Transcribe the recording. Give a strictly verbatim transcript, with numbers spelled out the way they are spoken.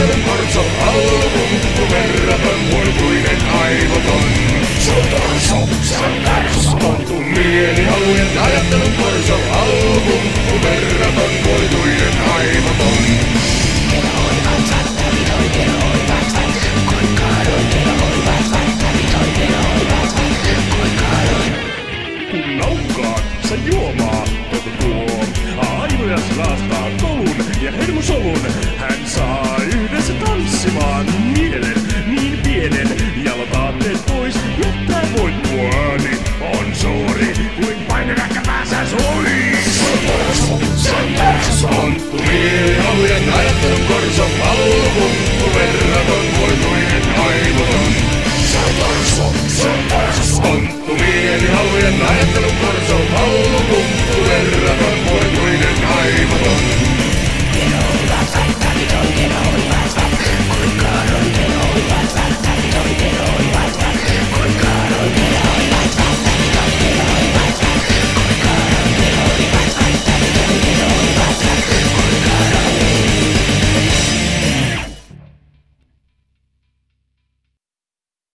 ajattelun korso, alkum, verraton vuotuinen aivoton. Se on torso, se on torso. Tonttu mieli halujen ajattelun korso, alkum, verraton vuotuinen aivoton. Kun naukkaat, sä juomaa, tuota tuo. Aivojas laastaa kolun ja hermosolun. Hän saa yhdessä tanssimaan mielen niin pienen. Jalotaatteet pois, jättää voit muoni. On suuri kuin paineräkkä päässä soi. Se on torso, se on torso. Tonttu mieli halujen ajattelun korso, alkum, verraton vuotuinen.